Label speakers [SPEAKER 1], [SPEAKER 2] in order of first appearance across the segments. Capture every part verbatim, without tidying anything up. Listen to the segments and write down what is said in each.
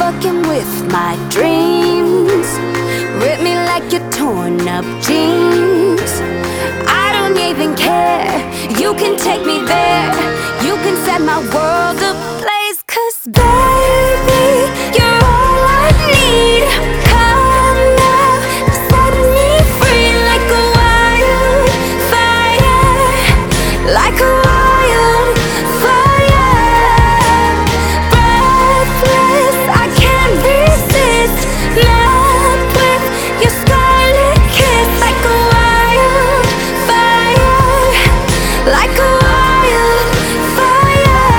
[SPEAKER 1] fucking with my dreams. Rip me like your torn up jeans. I don't even care. You can take me there. You can set my world ablaze. 'Cause baby, you're all I need. Come now, set me free like a wildfire, like a wildfire. Breathless, I can't resist. Melt with your scarlet kiss like a wildfire, like a wildfire.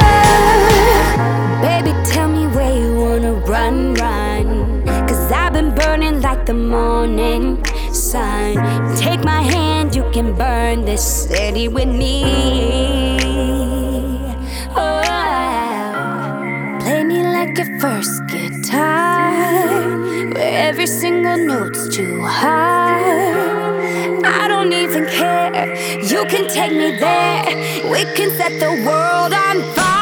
[SPEAKER 1] Baby, tell me where you wanna run, run. 'Cause I've been burning like the morning sun. Take my hand, you can burn this city with me. Oh, play me like your first guitar, where every single note's too hard. I don't even care. You can take me there. We can set the world on fire.